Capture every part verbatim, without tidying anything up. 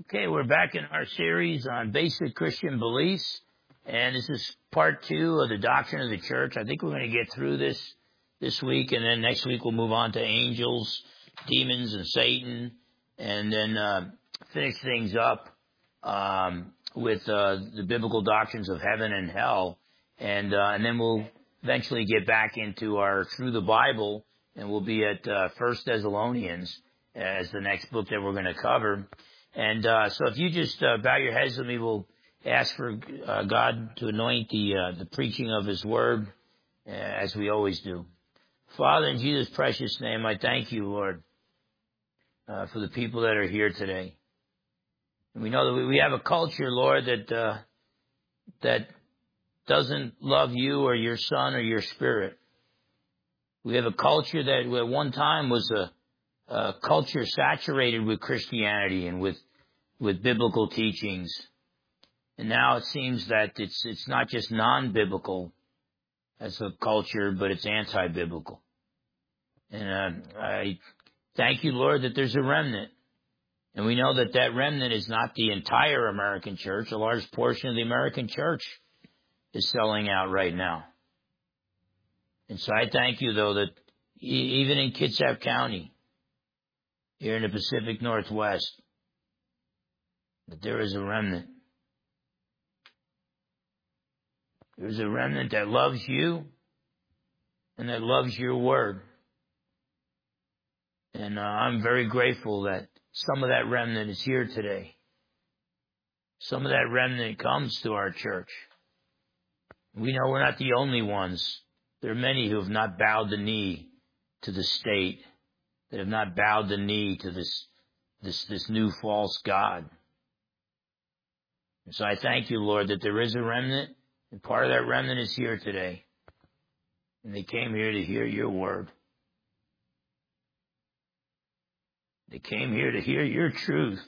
Okay, we're back in our series on basic Christian beliefs, and this is part two of the doctrine of the church. I think we're going to get through this this week, and then next week we'll move on to angels, demons, and Satan, and then uh, finish things up um, with uh, the biblical doctrines of heaven and hell, and uh, and then we'll eventually get back into our Through the Bible, and we'll be at uh, First Thessalonians as the next book that we're going to cover. And uh, so if you just uh, bow your heads with me, we'll ask for uh, God to anoint the uh, the preaching of His Word, uh, as we always do. Father, in Jesus' precious name, I thank you, Lord, uh, for the people that are here today. And we know that we, we have a culture, Lord, that uh, that doesn't love you or your Son or your Spirit. We have a culture that at one time was a Uh, culture saturated with Christianity and with with biblical teachings, and now it seems that it's it's not just non-biblical as a culture, but it's anti-biblical. And uh, I thank you, Lord, that there's a remnant, and we know that that remnant is not the entire American church. A large portion of the American church is selling out right now, and so I thank you, though, that e- even in Kitsap County, here in the Pacific Northwest, that there is a remnant. There's a remnant that loves you and that loves your word. And uh, I'm very grateful that some of that remnant is here today. Some of that remnant comes to our church. We know we're not the only ones. There are many who have not bowed the knee to the state, that have not bowed the knee to this this this new false god. And so I thank you, Lord, that there is a remnant, and part of that remnant is here today. And they came here to hear your word. They came here to hear your truth.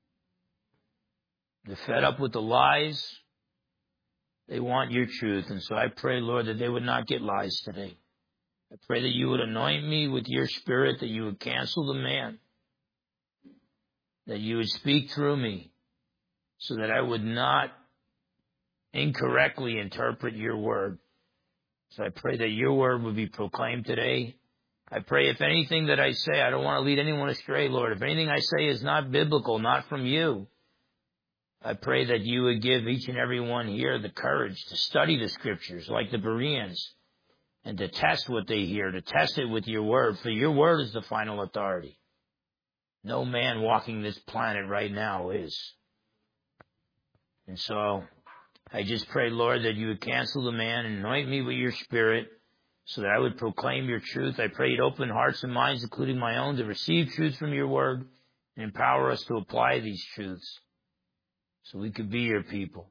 They're fed up with the lies. They want your truth. And so I pray, Lord, that they would not get lies today. I pray that you would anoint me with your Spirit, that you would cancel the man, that you would speak through me so that I would not incorrectly interpret your word. So I pray that your word would be proclaimed today. I pray if anything that I say, I don't want to lead anyone astray, Lord. If anything I say is not biblical, not from you, I pray that you would give each and every one here the courage to study the scriptures like the Bereans, and to test what they hear, to test it with your word, for your word is the final authority. No man walking this planet right now is. And so I just pray, Lord, that you would cancel the man and anoint me with your Spirit so that I would proclaim your truth. I pray you'd open hearts and minds, including my own, to receive truth from your word and empower us to apply these truths so we could be your people.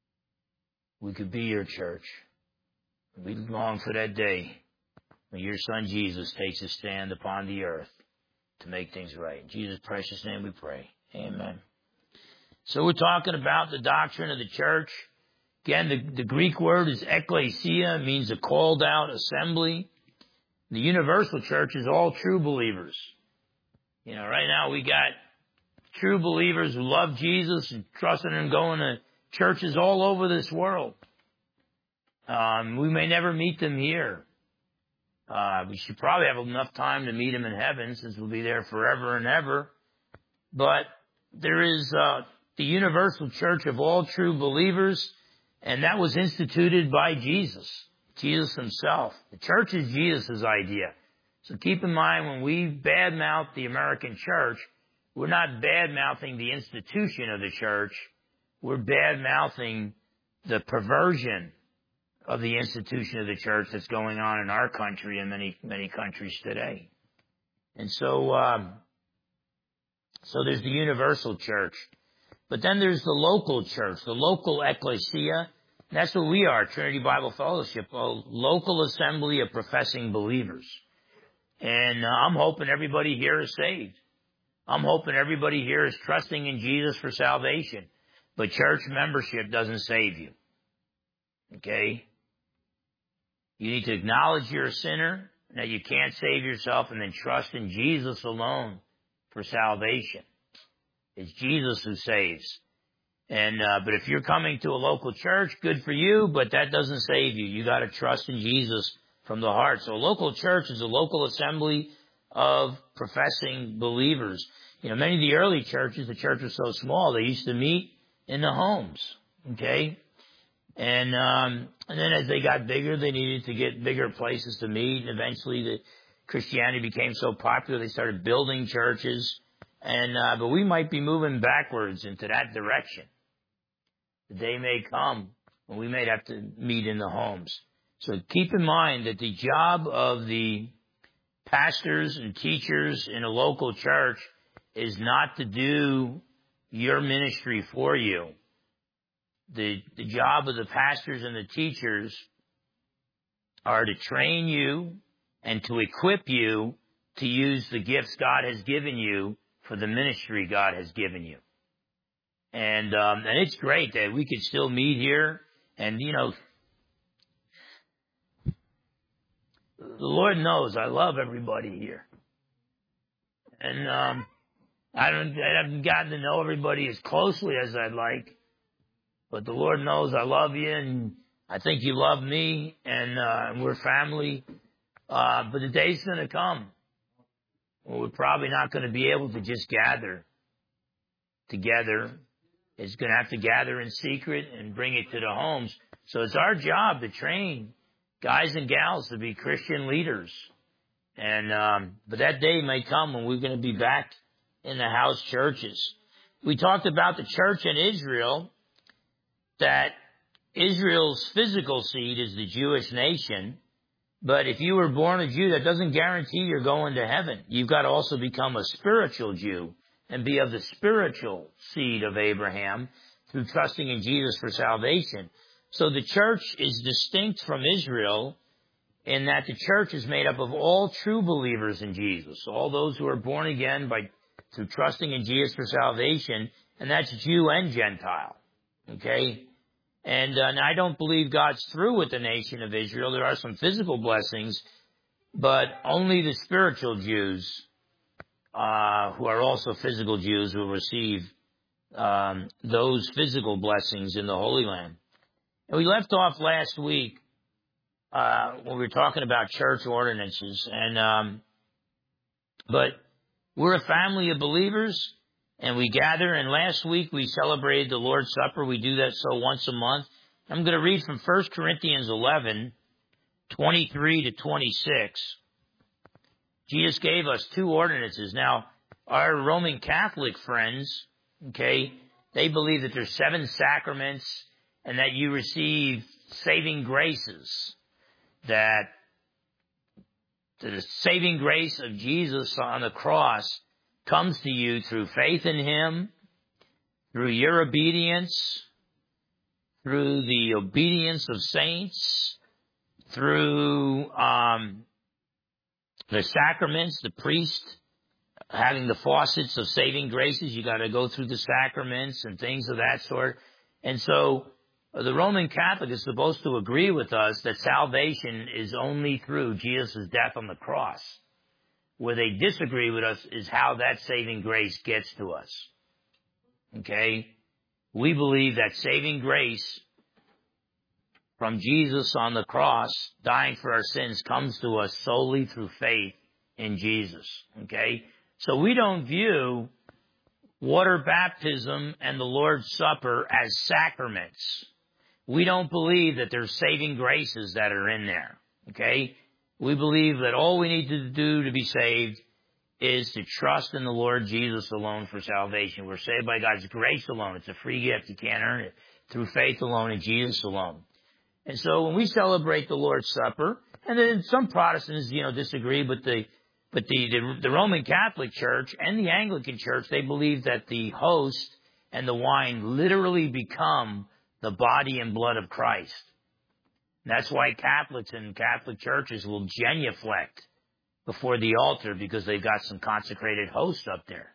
We could be your church. We long for that day when your Son Jesus takes his stand upon the earth to make things right. In Jesus' precious name we pray. Amen. So we're talking about the doctrine of the church. Again, the, the Greek word is ekklesia. It means a called out assembly. The universal church is all true believers. You know, right now we got true believers who love Jesus and trust in him going to churches all over this world. Um, we may never meet them here. Uh, we should probably have enough time to meet them in heaven, since we'll be there forever and ever. But there is uh, the universal church of all true believers, and that was instituted by Jesus, Jesus himself. The church is Jesus' idea. So keep in mind, when we badmouth the American church, we're not bad-mouthing the institution of the church. We're bad-mouthing the perversion of the institution of the church that's going on in our country and many, many countries today. And so, um, so there's the universal church. But then there's the local church, the local ecclesia. That's what we are, Trinity Bible Fellowship, a local assembly of professing believers. And uh, I'm hoping everybody here is saved. I'm hoping everybody here is trusting in Jesus for salvation. But church membership doesn't save you. Okay? You need to acknowledge you're a sinner, that you can't save yourself, and then trust in Jesus alone for salvation. It's Jesus who saves. And, uh, but if you're coming to a local church, good for you, but that doesn't save you. You gotta trust in Jesus from the heart. So a local church is a local assembly of professing believers. You know, many of the early churches, the church was so small, they used to meet in the homes. Okay? And, um, and then as they got bigger, they needed to get bigger places to meet. And eventually the Christianity became so popular, they started building churches. And, uh, but we might be moving backwards into that direction. The day may come when we may have to meet in the homes. So keep in mind that the job of the pastors and teachers in a local church is not to do your ministry for you. The, the job of the pastors and the teachers are to train you and to equip you to use the gifts God has given you for the ministry God has given you. And, um, and it's great that we could still meet here. And, you know, the Lord knows I love everybody here. And, um, I don't, I haven't gotten to know everybody as closely as I'd like, but the Lord knows I love you and I think you love me and, uh, and we're family. Uh, but the day's gonna come when we're probably not gonna be able to just gather together. It's going to have to gather in secret and bring it to the homes. So it's our job to train guys and gals to be Christian leaders. And, um, but that day may come when we're going to be back in the house churches. We talked about the church in Israel, that Israel's physical seed is the Jewish nation. But if you were born a Jew, that doesn't guarantee you're going to heaven. You've got to also become a spiritual Jew and be of the spiritual seed of Abraham through trusting in Jesus for salvation. So the church is distinct from Israel in that the church is made up of all true believers in Jesus, all those who are born again by through trusting in Jesus for salvation, and that's Jew and Gentile. Okay? And, uh, and I don't believe God's through with the nation of Israel. There are some physical blessings, but only the spiritual Jews Uh, who are also physical Jews will receive um, those physical blessings in the Holy Land. And we left off last week uh, when we were talking about church ordinances, and um, but we're a family of believers, and we gather. And last week we celebrated the Lord's Supper. We do that so once a month. I'm going to read from First Corinthians eleven, twenty-three to twenty-six. Jesus gave us two ordinances. Now, our Roman Catholic friends, okay, they believe that there's seven sacraments and that you receive saving graces, that the saving grace of Jesus on the cross comes to you through faith in Him, through your obedience, through the obedience of saints, through um the sacraments, the priest having the faucets of saving graces. You got to go through the sacraments and things of that sort. And so uh, the Roman Catholic is supposed to agree with us that salvation is only through Jesus' death on the cross. Where they disagree with us is how that saving grace gets to us. Okay? We believe that saving grace from Jesus on the cross, dying for our sins, comes to us solely through faith in Jesus. Okay? So we don't view water baptism and the Lord's Supper as sacraments. We don't believe that there's saving graces that are in there. Okay? We believe that all we need to do to be saved is to trust in the Lord Jesus alone for salvation. We're saved by God's grace alone. It's a free gift. You can't earn it. Through faith alone in Jesus alone. And so when we celebrate the Lord's Supper, and then some Protestants, you know, disagree, but the, but the, the, the Roman Catholic Church and the Anglican Church, they believe that the host and the wine literally become the body and blood of Christ. And that's why Catholics and Catholic churches will genuflect before the altar because they've got some consecrated host up there.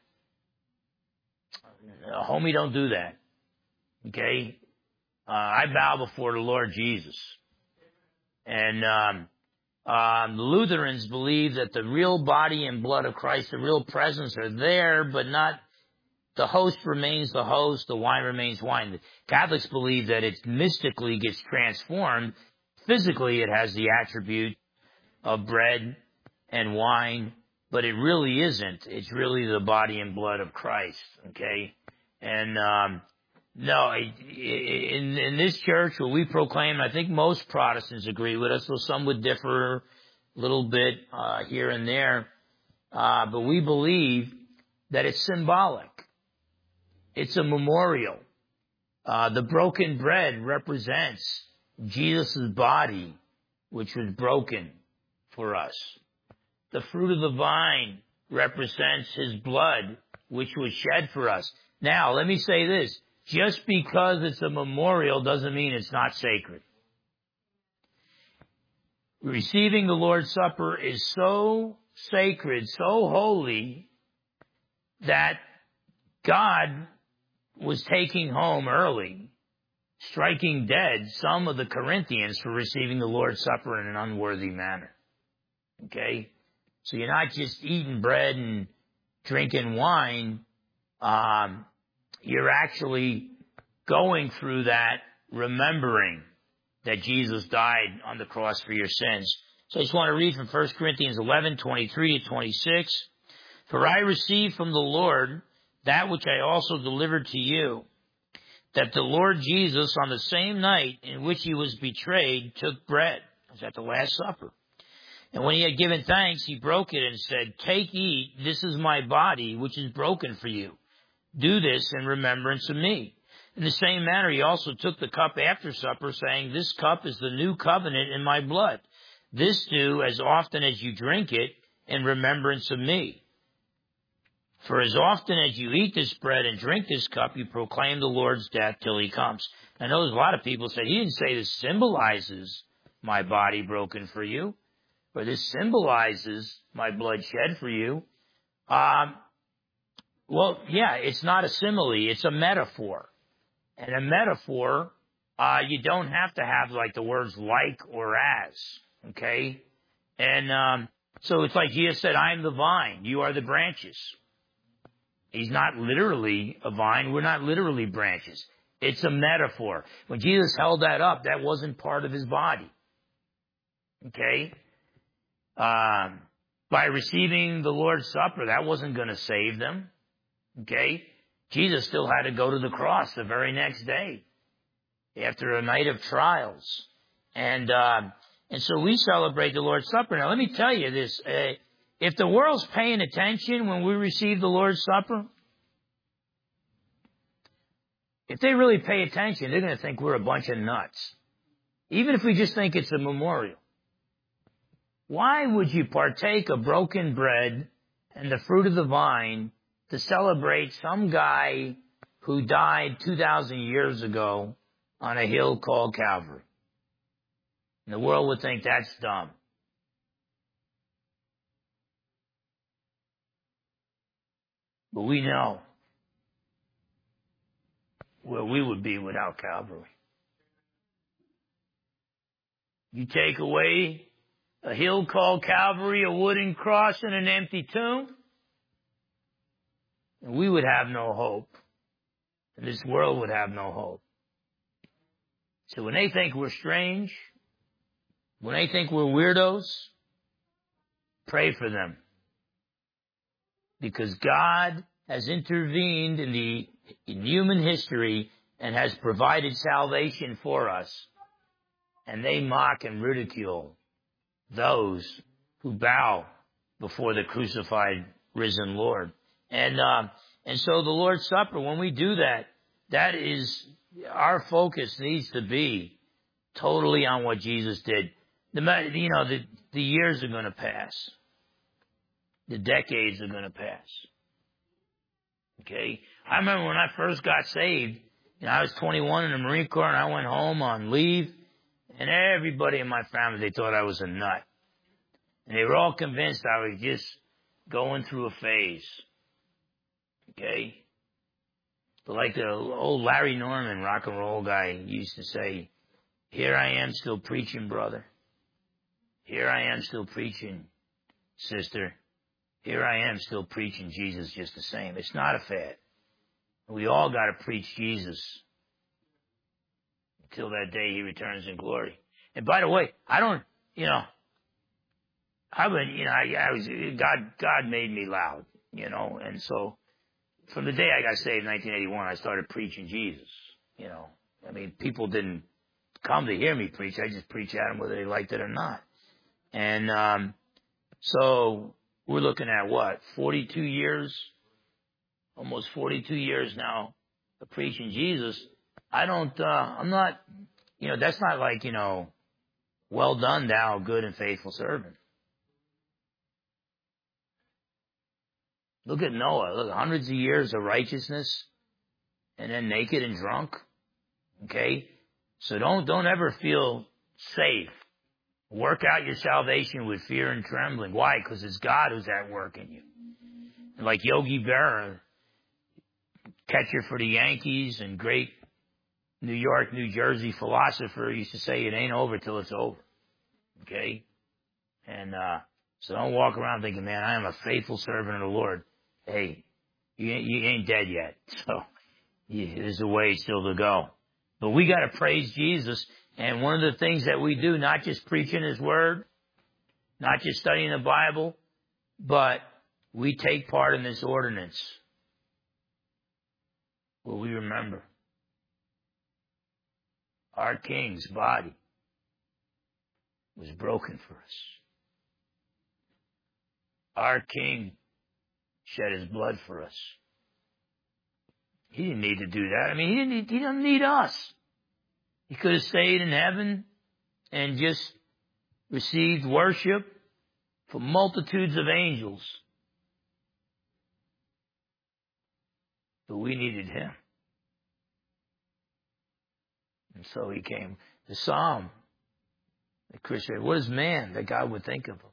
Uh, homie, don't do that. Okay? Uh, I bow before the Lord Jesus. And um, um, the Lutherans believe that the real body and blood of Christ, the real presence, are there, but not the host remains the host, the wine remains wine. The Catholics believe that it mystically gets transformed. Physically, it has the attribute of bread and wine, but it really isn't. It's really the body and blood of Christ, okay? And, um, no, in, in this church, what we proclaim, I think most Protestants agree with us, though some would differ a little bit, uh, here and there. Uh, but we believe that it's symbolic. It's a memorial. Uh, the broken bread represents Jesus' body, which was broken for us. The fruit of the vine represents his blood, which was shed for us. Now, let me say this. Just because it's a memorial doesn't mean it's not sacred. Receiving the Lord's Supper is so sacred, so holy, that God was taking home early, striking dead some of the Corinthians for receiving the Lord's Supper in an unworthy manner. Okay? So you're not just eating bread and drinking wine. Um, you're actually going through that, remembering that Jesus died on the cross for your sins. So I just want to read from First Corinthians eleven, twenty-three to twenty-six. For I received from the Lord that which I also delivered to you, that the Lord Jesus, on the same night in which he was betrayed, took bread. It was at the Last Supper. And when he had given thanks, he broke it and said, Take, eat, this is my body, which is broken for you. Do this in remembrance of me. In the same manner, he also took the cup after supper, saying, This cup is the new covenant in my blood. This do as often as you drink it in remembrance of me. For as often as you eat this bread and drink this cup, you proclaim the Lord's death till he comes. I know there's a lot of people say, he didn't say this symbolizes my body broken for you, or this symbolizes my blood shed for you. Um, well, yeah, it's not a simile, it's a metaphor. And a metaphor, uh, you don't have to have like the words like or as, okay? And um, so it's like Jesus said, I am the vine, you are the branches. He's not literally a vine. We're not literally branches. It's a metaphor. When Jesus held that up, that wasn't part of his body. Okay? Um, by receiving the Lord's Supper, that wasn't going to save them. Okay? Jesus still had to go to the cross the very next day after a night of trials. And, uh, and so we celebrate the Lord's Supper. Now, let me tell you this. Uh, If the world's paying attention when we receive the Lord's Supper, if they really pay attention, they're going to think we're a bunch of nuts. Even if we just think it's a memorial. Why would you partake of broken bread and the fruit of the vine to celebrate some guy who died two thousand years ago on a hill called Calvary? And the world would think that's dumb. But we know where we would be without Calvary. You take away a hill called Calvary, a wooden cross, and an empty tomb, and we would have no hope. And this world would have no hope. So when they think we're strange, when they think we're weirdos, pray for them. Because God has intervened in the in human history and has provided salvation for us. And they mock and ridicule those who bow before the crucified, risen Lord. And uh, and so the Lord's Supper, when we do that, that is, our focus needs to be totally on what Jesus did. The, you know, the, the years are going to pass. The decades are going to pass. Okay? I remember when I first got saved, you know, I was twenty-one in the Marine Corps, and I went home on leave, and everybody in my family, they thought I was a nut. And they were all convinced I was just going through a phase. Okay? But like the old Larry Norman rock and roll guy used to say, here I am still preaching, brother. Here I am still preaching, sister. Here I am still preaching Jesus just the same. It's not a fad. We all got to preach Jesus until that day he returns in glory. And by the way, I don't, you know, I've been, you know, I, I was, God, God made me loud, you know, and so from the day I got saved in nineteen eighty-one, I started preaching Jesus, you know. I mean, people didn't come to hear me preach. I just preached at them whether they liked it or not. And, um, so we're looking at what, forty-two years, almost forty-two years now of preaching Jesus. I don't, uh, I'm not, you know, that's not like, you know, well done, thou good and faithful servant. Look at Noah. Look, hundreds of years of righteousness and then naked and drunk. Okay? So don't, don't ever feel safe. Work out your salvation with fear and trembling. Why? Because it's God who's at work in you. And like Yogi Berra, catcher for the Yankees and great New York, New Jersey philosopher, used to say, it ain't over till it's over. Okay? And, uh, so don't walk around thinking, man, I am a faithful servant of the Lord. Hey, you ain't, you ain't dead yet. So yeah, there's a way still to go. But we got to praise Jesus. And one of the things that we do, not just preaching his word, not just studying the Bible, but we take part in this ordinance where we remember our King's body was broken for us. Our King shed his blood for us. He didn't need to do that. I mean, he didn't need, he doesn't need us. He could have stayed in heaven and just received worship from multitudes of angels. But we needed him. And so he came. The Psalm that Chris read, what is man that God would think of him?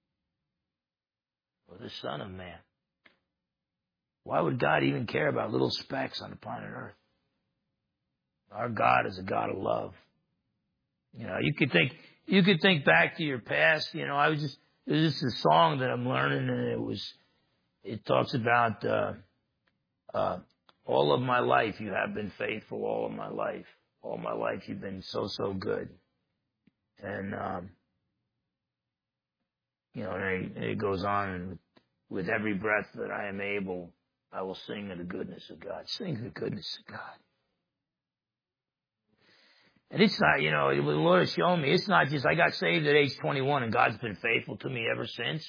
Or the Son of Man. Why would God even care about little specks on the planet Earth? Our God is a God of love. You know, you could think, you could think back to your past. You know, I was just, there's just a song that I'm learning, and it was, it talks about, uh, uh, all of my life you have been faithful, all of my life. All my life you've been so, so good. And, um, you know, and it, it goes on, and with every breath that I am able, I will sing of the goodness of God. Sing the goodness of God. And it's not, you know, the Lord has shown me, it's not just, I got saved at age twenty-one and God's been faithful to me ever since.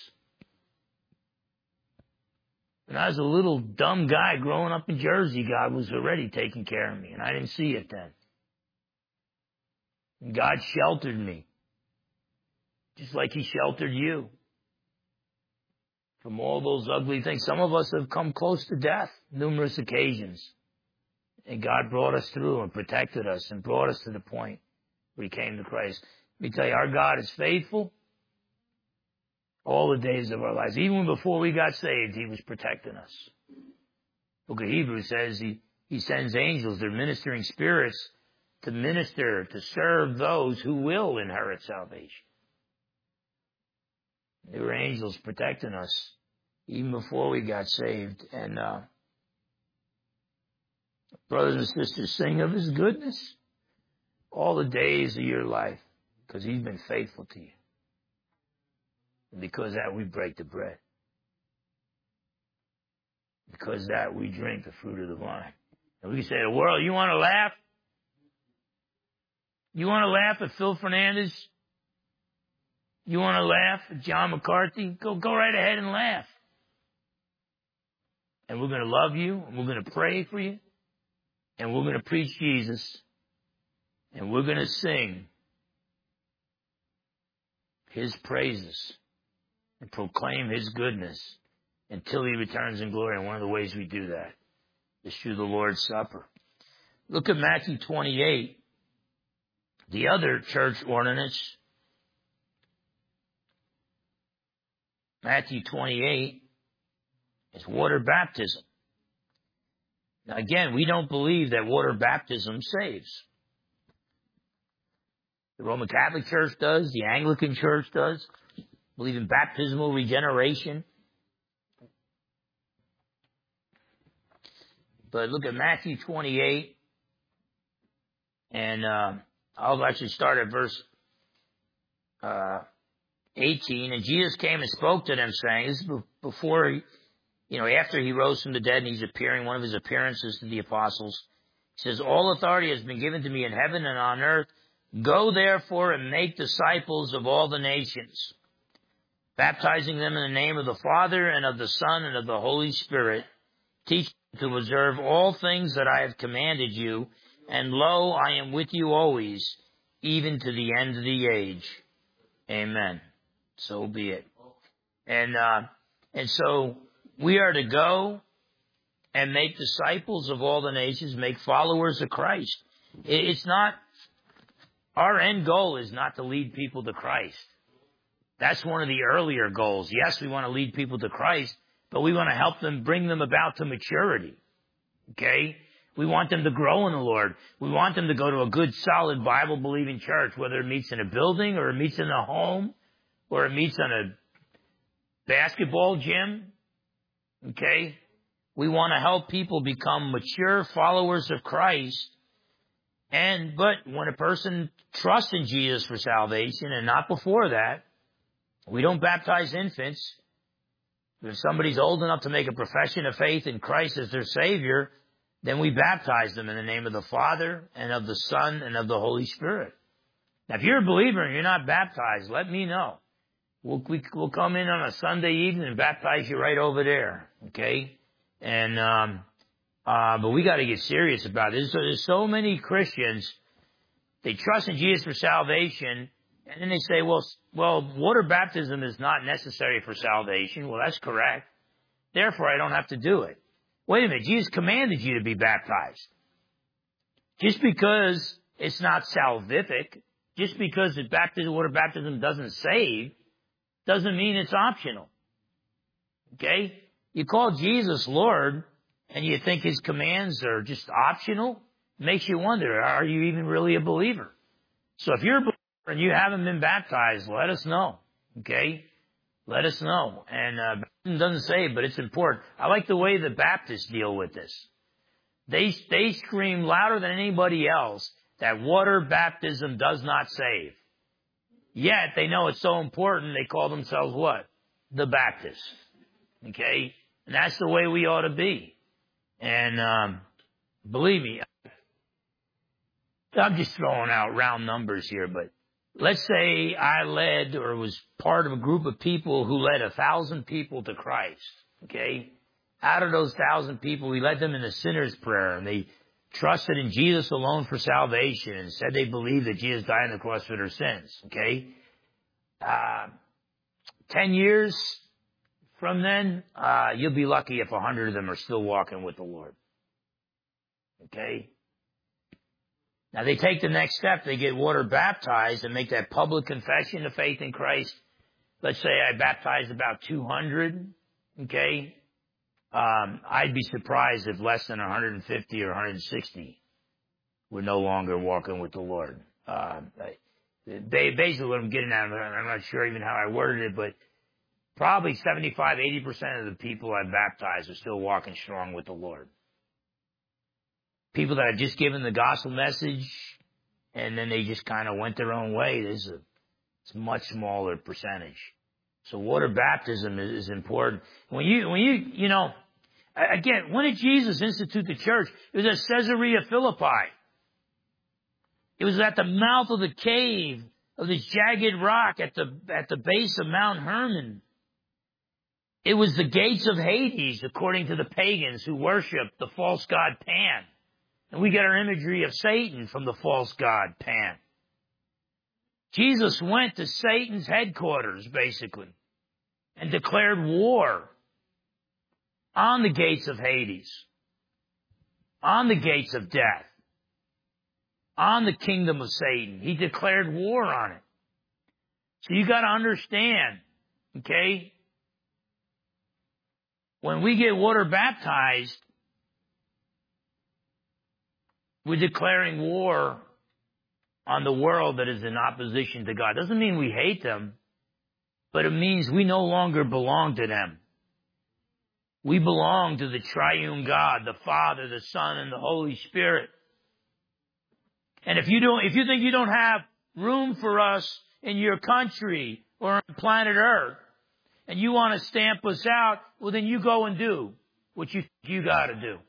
When I was a little dumb guy growing up in Jersey, God was already taking care of me, and I didn't see it then. And God sheltered me, just like he sheltered you from all those ugly things. Some of us have come close to death numerous occasions. And God brought us through and protected us and brought us to the point where he came to Christ. Let me tell you, our God is faithful all the days of our lives. Even before we got saved, he was protecting us. Book of Hebrews says he, he sends angels, they're ministering spirits, to minister, to serve those who will inherit salvation. There were angels protecting us even before we got saved. And, uh, brothers and sisters, sing of his goodness all the days of your life, because he's been faithful to you. And because of that, we break the bread. Because of that, we drink the fruit of the vine. And we say to the world, you want to laugh? You want to laugh at Phil Fernandez? You want to laugh at John McCarthy? Go, go right ahead and laugh. And we're going to love you, and we're going to pray for you, and we're going to preach Jesus, and we're going to sing his praises and proclaim his goodness until he returns in glory. And one of the ways we do that is through the Lord's Supper. Look at Matthew twenty-eight, the other church ordinance. Matthew twenty-eight is water baptism. Now again, we don't believe that water baptism saves. The Roman Catholic Church does, the Anglican Church does, believe in baptismal regeneration. But look at Matthew twenty-eight, and uh, I'll actually start at verse uh, eighteen. And Jesus came and spoke to them, saying, this is before, he, you know, after he rose from the dead, and he's appearing, one of his appearances to the apostles. He says, all authority has been given to me in heaven and on earth. Go therefore and make disciples of all the nations, baptizing them in the name of the Father and of the Son and of the Holy Spirit. Teach them to observe all things that I have commanded you. And lo, I am with you always, even to the end of the age. Amen. So be it. And, uh, and so we are to go and make disciples of all the nations, make followers of Christ. It's not, our end goal is not to lead people to Christ. That's one of the earlier goals. Yes, we want to lead people to Christ, but we want to help them, bring them about to maturity. Okay? We want them to grow in the Lord. We want them to go to a good, solid, Bible-believing church, whether it meets in a building or it meets in a home or it meets in a basketball gym. Okay? We want to help people become mature followers of Christ. And, but when a person trusts in Jesus for salvation and not before that, we don't baptize infants. If somebody's old enough to make a profession of faith in Christ as their Savior, then we baptize them in the name of the Father and of the Son and of the Holy Spirit. Now, if you're a believer and you're not baptized, let me know. We'll, we, we'll come in on a Sunday evening and baptize you right over there, okay? And, um, uh, but we got to get serious about this. So there's so many Christians, they trust in Jesus for salvation, and then they say, well, well, water baptism is not necessary for salvation. Well, that's correct. Therefore, I don't have to do it. Wait a minute. Jesus commanded you to be baptized. Just because it's not salvific, just because the baptism, water baptism doesn't save, doesn't mean it's optional. Okay? You call Jesus Lord, and you think his commands are just optional, it makes you wonder, are you even really a believer? So if you're a believer and you haven't been baptized, let us know. Okay? Let us know. And uh, baptism doesn't save, but it's important. I like the way the Baptists deal with this. They they scream louder than anybody else that water baptism does not save. Yet they know it's so important, they call themselves what? The Baptists. Okay? And that's the way we ought to be. And um, believe me, I'm just throwing out round numbers here, but let's say I led or was part of a group of people who led a thousand people to Christ, okay? Out of those thousand people, we led them in the sinner's prayer, and they trusted in Jesus alone for salvation and said they believed that Jesus died on the cross for their sins, okay? Uh, ten years from then, uh, you'll be lucky if a hundred of them are still walking with the Lord, okay? Now, they take the next step. They get water baptized and make that public confession of faith in Christ. Let's say I baptized about two hundred, okay? Um, I'd be surprised if less than one hundred fifty or one hundred sixty were no longer walking with the Lord. Uh, they, basically, what I'm getting at, I'm not sure even how I worded it, but probably seventy-five, eighty percent of the people I baptized are still walking strong with the Lord. People that have just given the gospel message and then they just kind of went their own way, there's a, it's a much smaller percentage. So water baptism is, is important. When you, when you, you know, again, when did Jesus institute the church? It was at Caesarea Philippi. It was at the mouth of the cave of this jagged rock at the, at the base of Mount Hermon. It was the gates of Hades, according to the pagans who worshiped the false god Pan. And we get our imagery of Satan from the false god Pan. Jesus went to Satan's headquarters, basically, and declared war on the gates of Hades, on the gates of death, on the kingdom of Satan. He declared war on it. So you got to understand, okay, when we get water baptized, we're declaring war on the world that is in opposition to God. Doesn't mean we hate them, but it means we no longer belong to them. We belong to the triune God, the Father, the Son, and the Holy Spirit. And if you don't, if you think you don't have room for us in your country or on planet Earth, and you want to stamp us out, well then you go and do what you think you got to do.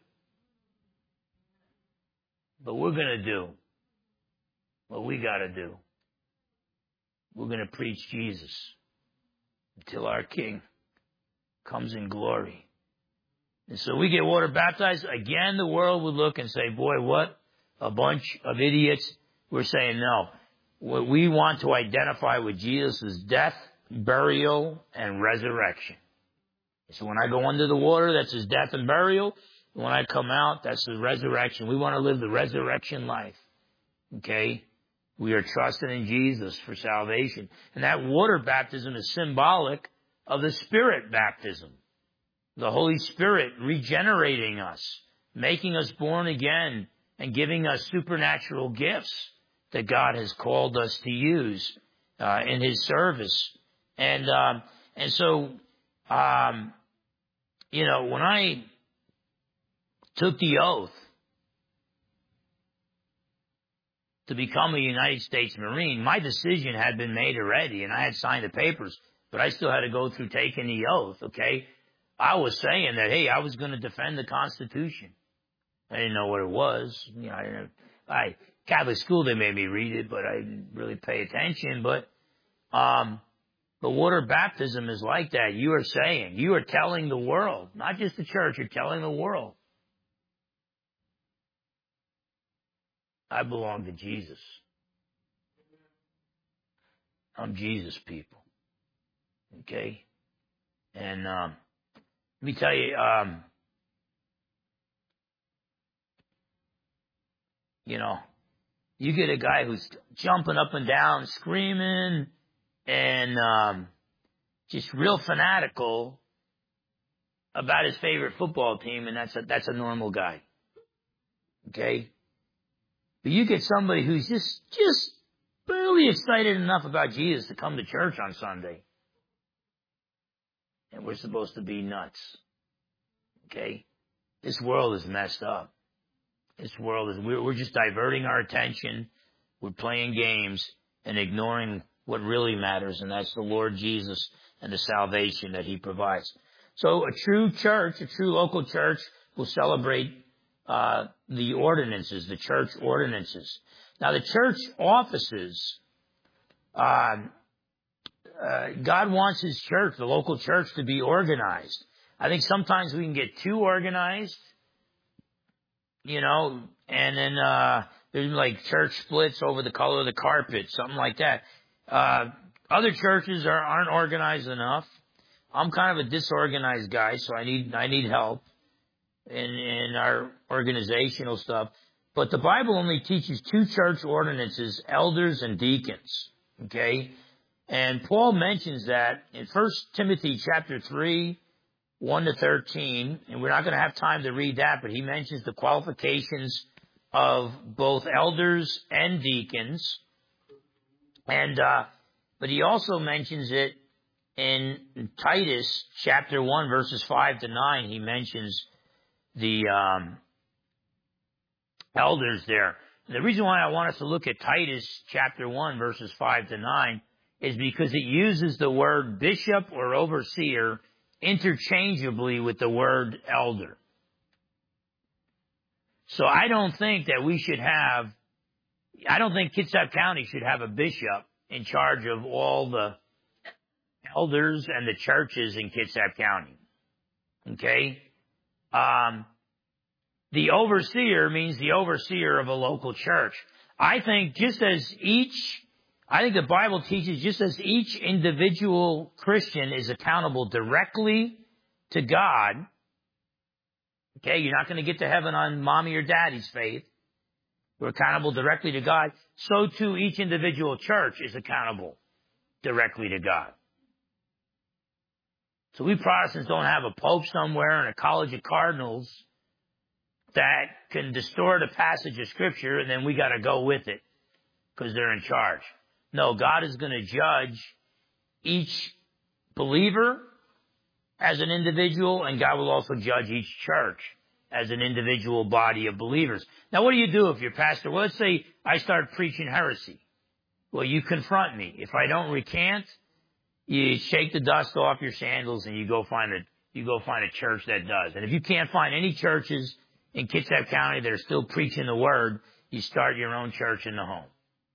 But we're going to do what we got to do. We're going to preach Jesus until our King comes in glory. And so we get water baptized. Again, the world would look and say, boy, what a bunch of idiots. We're saying no. What we want to identify with Jesus' death, burial, and resurrection. So when I go under the water, that's his death and burial. When I come out, that's his resurrection. We want to live the resurrection life. Okay? We are trusting in Jesus for salvation. And that water baptism is symbolic of the Spirit baptism. The Holy Spirit regenerating us, making us born again, and giving us supernatural gifts that God has called us to use uh, in his service. And um, and so, um, you know, when I took the oath to become a United States Marine, my decision had been made already, and I had signed the papers, but I still had to go through taking the oath, okay? I was saying that, hey, I was going to defend the Constitution. I didn't know what it was. You know, I didn't, I, Catholic school, they made me read it, but I didn't really pay attention. But, um, but water baptism is like that. You are saying, you are telling the world, not just the church, you're telling the world, I belong to Jesus. I'm Jesus people. Okay? And, um, let me tell you, um, you know, you get a guy who's jumping up and down, screaming, and um, just real fanatical about his favorite football team, and that's a, that's a normal guy. Okay? But you get somebody who's just, just barely excited enough about Jesus to come to church on Sunday. And we're supposed to be nuts. Okay? This world is messed up. This world is, we're, we're just diverting our attention. We're playing games and ignoring what really matters, and that's the Lord Jesus and the salvation that he provides. So a true church, a true local church, will celebrate uh the ordinances, the church ordinances. Now, the church offices, uh, uh, God wants his church, the local church, to be organized. I think sometimes we can get too organized, you know, and then uh there's like church splits over the color of the carpet, something like that. Uh other churches are, aren't organized enough. I'm kind of a disorganized guy, so I need I need help in in our organizational stuff. But the Bible only teaches two church ordinances, elders and deacons. Okay? And Paul mentions that in First Timothy chapter three, one to thirteen, and we're not going to have time to read that, but he mentions the qualifications of both elders and deacons. And, uh, but he also mentions it in Titus chapter one, verses five to nine. He mentions the, um, elders there. And the reason why I want us to look at Titus chapter one, verses five to nine is because it uses the word bishop or overseer interchangeably with the word elder. So I don't think that we should have, I don't think Kitsap County should have a bishop in charge of all the elders and the churches in Kitsap County. Okay? Um, the overseer means the overseer of a local church. I think just as each, I think the Bible teaches just as each individual Christian is accountable directly to God. Okay, you're not going to get to heaven on mommy or daddy's faith. We're accountable directly to God. So too, each individual church is accountable directly to God. So we Protestants don't have a pope somewhere and a college of cardinals that can distort a passage of Scripture, and then we got to go with it because they're in charge. No, God is going to judge each believer as an individual, and God will also judge each church as an individual body of believers. Now, what do you do if your pastor, well, let's say I start preaching heresy. Well, you confront me. If I don't recant, you shake the dust off your sandals and you go find a, you go find a church that does. And if you can't find any churches in Kitsap County that are still preaching the word, you start your own church in the home.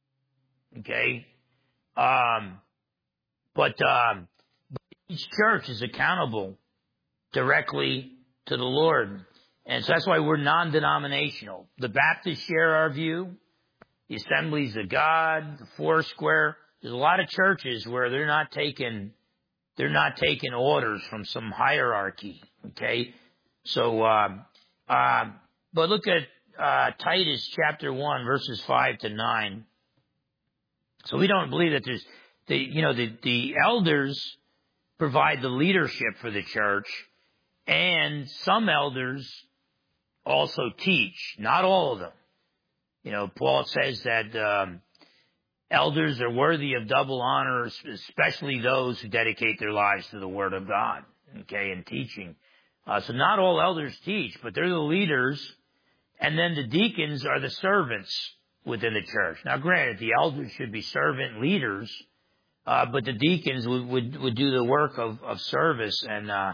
Okay? Um, but, um, each church is accountable directly to the Lord. And so that's why we're non-denominational. The Baptists share our view. The Assemblies of God, the Foursquare. There's a lot of churches where they're not taking, they're not taking orders from some hierarchy. Okay? So, um, uh, but look at, uh, Titus chapter one, verses five to nine. So we don't believe that there's, the, you know, the, the elders provide the leadership for the church, and some elders also teach, not all of them. You know, Paul says that um, elders are worthy of double honor, especially those who dedicate their lives to the Word of God, okay, and teaching. Uh, so not all elders teach, but they're the leaders, and then the deacons are the servants within the church. Now, granted, the elders should be servant leaders, Uh, but the deacons would, would, would do the work of, of service. And, uh,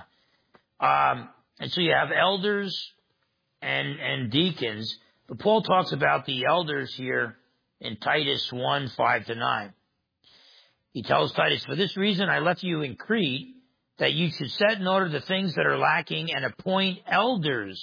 um, and so you have elders and, and deacons. But Paul talks about the elders here in Titus one, five to nine. He tells Titus, for this reason I left you in Crete, that you should set in order the things that are lacking and appoint elders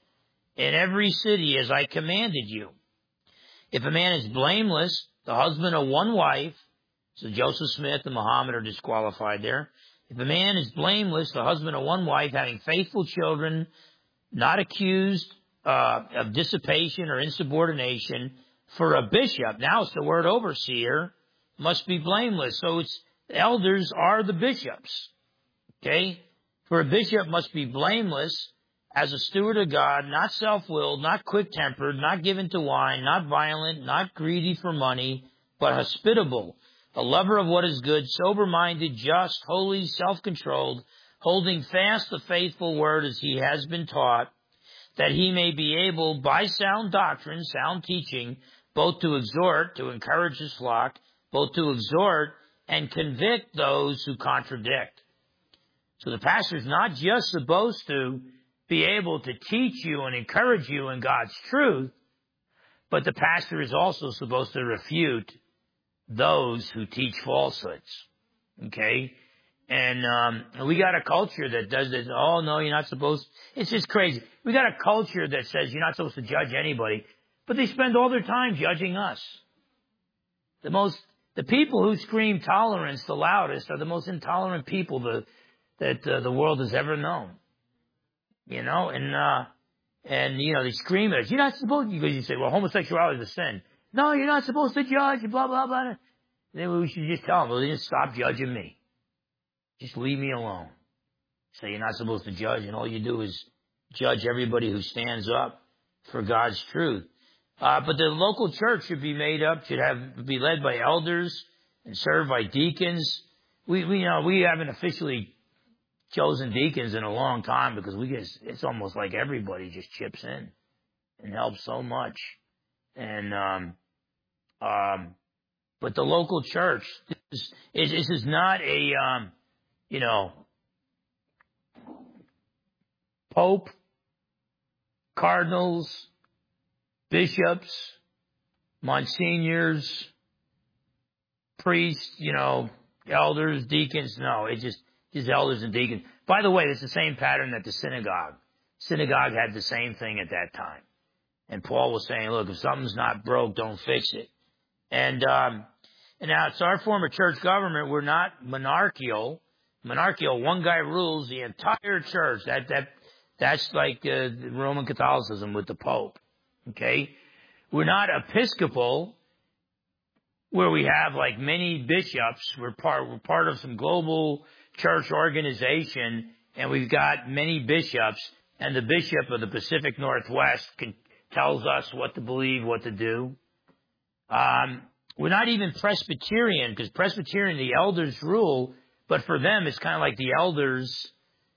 in every city as I commanded you. If a man is blameless, the husband of one wife, so Joseph Smith and Muhammad are disqualified there. If a man is blameless, the husband of one wife, having faithful children, not accused uh, of dissipation or insubordination, for a bishop, now it's the word overseer, must be blameless. So it's, elders are the bishops. Okay? For a bishop must be blameless as a steward of God, not self-willed, not quick-tempered, not given to wine, not violent, not greedy for money, but hospitable, a lover of what is good, sober-minded, just, holy, self-controlled, holding fast the faithful word as he has been taught, that he may be able, by sound doctrine, sound teaching, both to exhort, to encourage his flock, both to exhort and convict those who contradict. So the pastor is not just supposed to be able to teach you and encourage you in God's truth, but the pastor is also supposed to refute those who teach falsehoods. Okay? And um we got a culture that does this. Oh, no, you're not supposed. It's just crazy. We got a culture that says you're not supposed to judge anybody, but they spend all their time judging us. The most, the people who scream tolerance the loudest are the most intolerant people the, that uh, the world has ever known. You know, and, uh, and, you know, they scream at us. You're not supposed to, because you say, well, homosexuality is a sin. No, you're not supposed to judge, blah, blah, blah. And then we should just tell them, well, just stop judging me. Just leave me alone. Say you're not supposed to judge, and all you do is judge everybody who stands up for God's truth. Uh, but the local church should be made up, should have, be led by elders and served by deacons. We, we, you know, we haven't officially chosen deacons in a long time because we get, it's almost like everybody just chips in and helps so much. And, um, um, but the local church, this is, this is not a, um, you know, pope, cardinals, bishops, monsignors, priests, you know, elders, deacons. No, it's just, just elders and deacons. By the way, it's the same pattern that the synagogue. Synagogue had the same thing at that time. And Paul was saying, look, if something's not broke, don't fix it. And, um, and now it's our form of church government. We're not monarchical. Monarchical, one guy rules the entire church. That, that, that's like uh, Roman Catholicism with the Pope. Okay? We're not episcopal, where we have like many bishops. We're part, we're part of some global church organization, and we've got many bishops, and the bishop of the Pacific Northwest can, tells us what to believe, what to do. Um, we're not even Presbyterian, because Presbyterian, the elders rule, but for them, it's kind of like the elders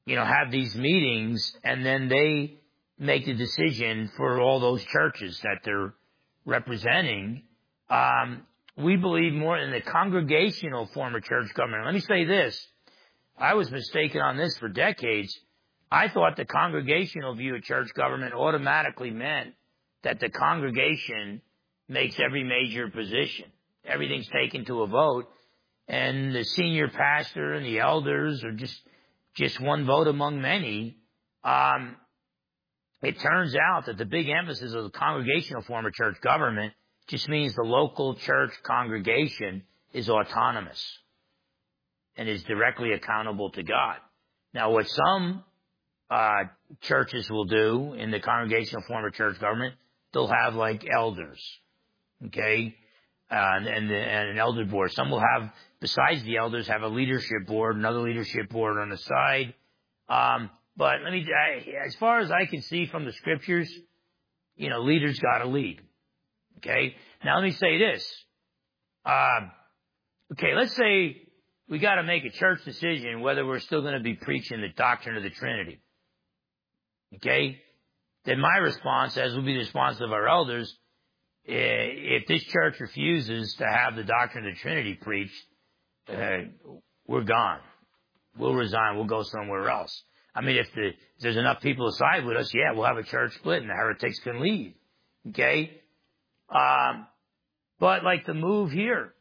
you know, have these meetings, and then they make the decision for all those churches that they're representing. Um, we believe more in the congregational form of church government. Let me say this. I was mistaken on this for decades. I thought the congregational view of church government automatically meant that the congregation makes every major position. Everything's taken to a vote, and the senior pastor and the elders are just just one vote among many. Um, it turns out that the big emphasis of the congregational form of church government just means the local church congregation is autonomous and is directly accountable to God. Now, what some uh churches will do in the congregational form of church government, they'll have like elders, okay, uh, and, and, the, and an elder board. Some will have, besides the elders, have a leadership board, another leadership board on the side. Um, but let me, I, as far as I can see from the scriptures, you know, leaders got to lead. Okay. Now let me say this. Uh, okay, let's say we got to make a church decision whether we're still going to be preaching the doctrine of the Trinity. Okay? Then my response, as will be the response of our elders, if this church refuses to have the doctrine of the Trinity preached, uh, we're gone. We'll resign. We'll go somewhere else. I mean, if, the, if there's enough people to side with us, yeah, we'll have a church split and the heretics can leave. Okay? Um, but like the move here,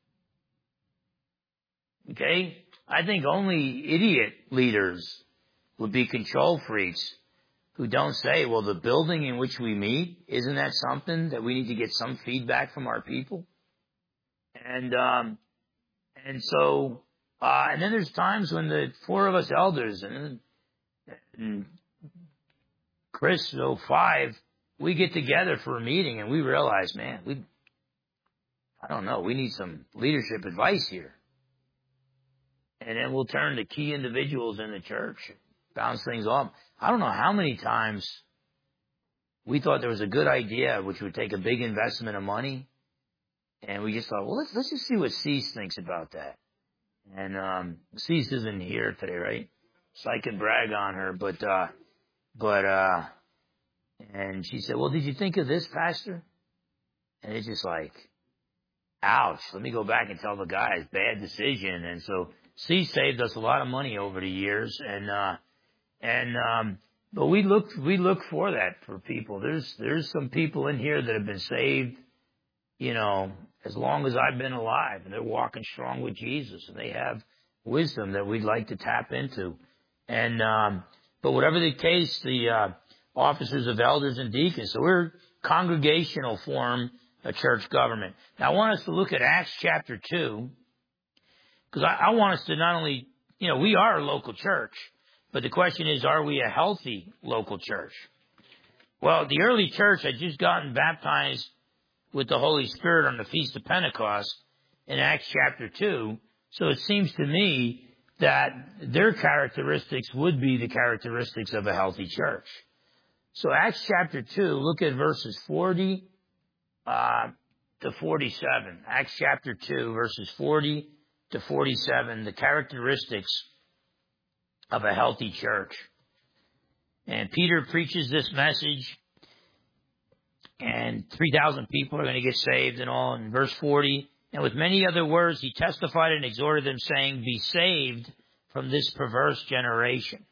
okay, I think only idiot leaders would be control freaks who don't say, well, the building in which we meet, isn't that something that we need to get some feedback from our people? And, um, and so, uh, and then there's times when the four of us elders and, and Chris, oh five, we get together for a meeting and we realize, man, we, I don't know, we need some leadership advice here. And then we'll turn to key individuals in the church, bounce things off. I don't know how many times we thought there was a good idea which would take a big investment of money, and we just thought, well, let's let's just see what Cease thinks about that. And um Cease isn't here today, right? So I can brag on her, but uh but uh and she said, well, did you think of this, Pastor? And it's just like, ouch, let me go back and tell the guys, bad decision. And so Cease saved us a lot of money over the years, and uh And, um, but we look, we look for that for people. There's, there's some people in here that have been saved, you know, as long as I've been alive, and they're walking strong with Jesus, and they have wisdom that we'd like to tap into. And, um, but whatever the case, the, uh, officers of elders and deacons, so we're congregational form of church government. Now I want us to look at Acts chapter two, because I, I want us to not only, you know, we are a local church, but the question is, are we a healthy local church? Well, the early church had just gotten baptized with the Holy Spirit on the Feast of Pentecost in Acts chapter two. So it seems to me that their characteristics would be the characteristics of a healthy church. So Acts chapter two, look at verses forty uh, to forty-seven. Acts chapter two, verses forty to forty-seven, the characteristics of a healthy church. And Peter preaches this message, and three thousand people are going to get saved and all. In verse forty, and with many other words, he testified and exhorted them, saying, be saved from this perverse generation.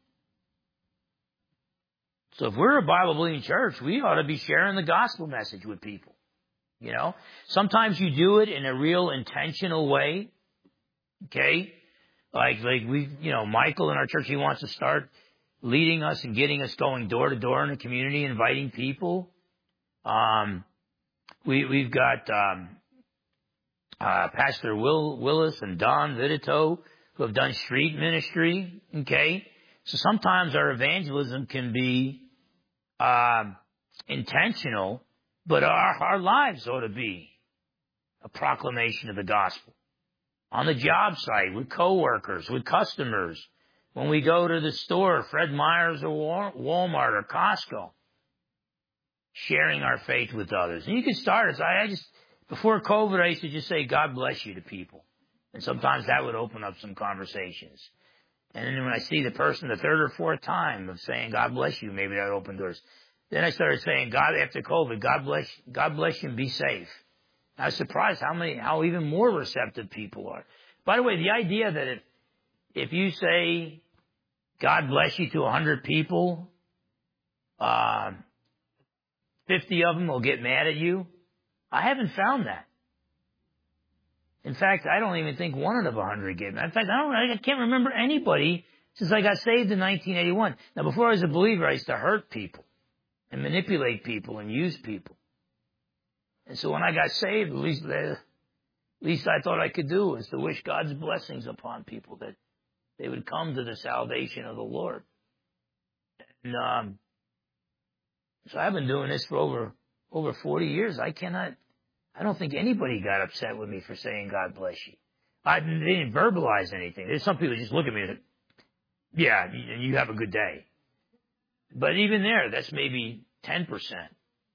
So if we're a Bible-believing church, we ought to be sharing the gospel message with people. You know, sometimes you do it in a real intentional way. Okay. Like, like we, you know, Michael in our church, he wants to start leading us and getting us going door to door in the community, inviting people. Um, we, we've got, um, uh, Pastor Will Willis and Don Vidito who have done street ministry. Okay. So sometimes our evangelism can be, um, intentional, but our, our lives ought to be a proclamation of the gospel. On the job site, with coworkers, with customers, when we go to the store, Fred Meyer's or Walmart or Costco, sharing our faith with others. And you can start as I, I just, before COVID, I used to just say, God bless you to people. And sometimes that would open up some conversations. And then when I see the person the third or fourth time of saying, God bless you, maybe that opened doors. Then I started saying, God, after COVID, God bless, God bless you and be safe. I was surprised how many, how even more receptive people are. By the way, the idea that if, if you say, God bless you to a hundred people, uh, fifty of them will get mad at you. I haven't found that. In fact, I don't even think one out of a hundred get mad. In fact, I don't, I can't remember anybody since I got saved in nineteen eighty-one. Now, before I was a believer, I used to hurt people and manipulate people and use people. And so when I got saved, at least, the least I thought I could do was to wish God's blessings upon people, that they would come to the salvation of the Lord. And, um, so I've been doing this for over, over forty years. I cannot, I don't think anybody got upset with me for saying God bless you. I they didn't verbalize anything. There's some people who just look at me and say, yeah, and you have a good day. But even there, that's maybe ten percent.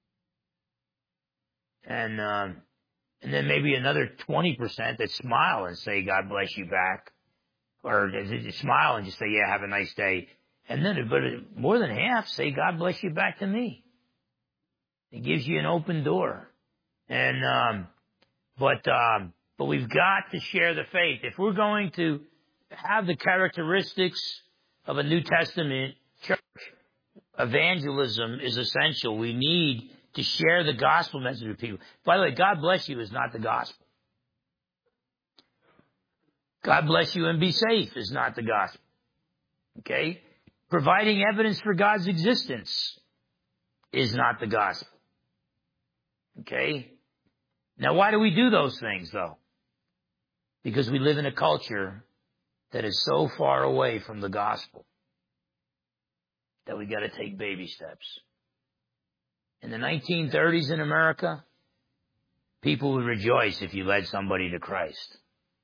And, um, and then maybe another twenty percent that smile and say, God bless you back. Or just smile and just say, yeah, have a nice day. And then, but more than half say, God bless you back to me. It gives you an open door. And, um, but, um, but we've got to share the faith. If we're going to have the characteristics of a New Testament church, evangelism is essential. We need to share the gospel message with people. By the way, God bless you is not the gospel. God bless you and be safe is not the gospel. Okay? Providing evidence for God's existence is not the gospel. Okay? Now, why do we do those things, though? Because we live in a culture that is so far away from the gospel that we got to take baby steps. In the nineteen thirties in America, people would rejoice if you led somebody to Christ.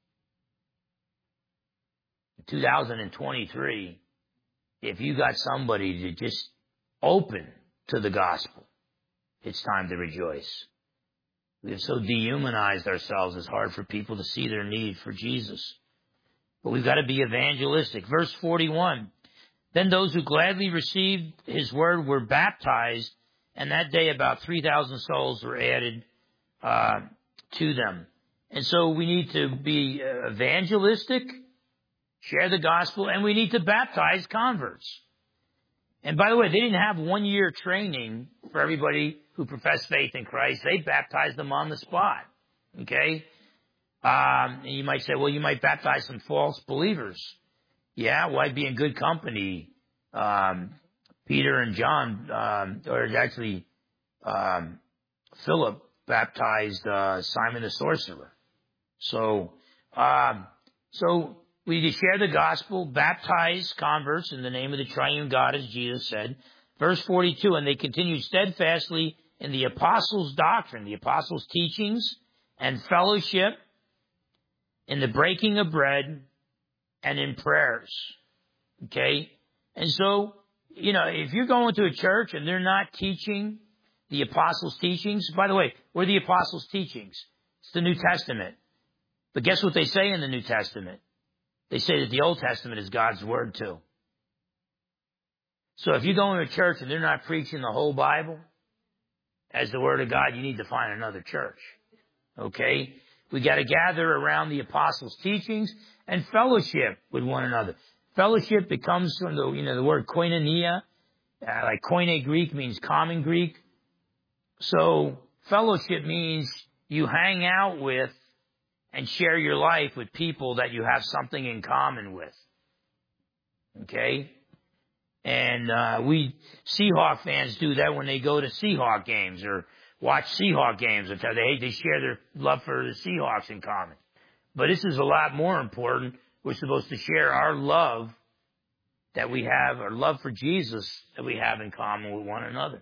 In two thousand twenty-three, if you got somebody to just open to the gospel, it's time to rejoice. We have so dehumanized ourselves, it's hard for people to see their need for Jesus. But we've got to be evangelistic. Verse forty-one, then those who gladly received his word were baptized, and that day about three thousand souls were added uh, to them. And so we need to be evangelistic, share the gospel, and we need to baptize converts. And by the way, they didn't have one year training for everybody who professed faith in Christ. They baptized them on the spot. Okay? Um, and you might say, well, you might baptize some false believers. Yeah, well, I'd be in good company. Um, Peter and John, um, or actually, um, Philip baptized, uh, Simon the sorcerer. So, um, so, we need to share the gospel, baptize converts in the name of the triune God, as Jesus said. Verse forty-two, and they continued steadfastly in the apostles' doctrine, the apostles' teachings and fellowship, in the breaking of bread and in prayers. Okay? And so, you know, if you're going to a church and they're not teaching the apostles' teachings, by the way, what are the apostles' teachings? It's the New Testament. But guess what they say in the New Testament? They say that the Old Testament is God's word too. So if you go into a church and they're not preaching the whole Bible as the word of God, you need to find another church. Okay? We got to gather around the apostles' teachings and fellowship with one another. Fellowship, it comes from the, you know, the word koinonia. Uh, like koine Greek means common Greek. So fellowship means you hang out with and share your life with people that you have something in common with. Okay? And uh we Seahawk fans do that when they go to Seahawk games or watch Seahawk games. They they share their love for the Seahawks in common. But this is a lot more important. We're supposed to share our love that we have, our love for Jesus that we have in common with one another.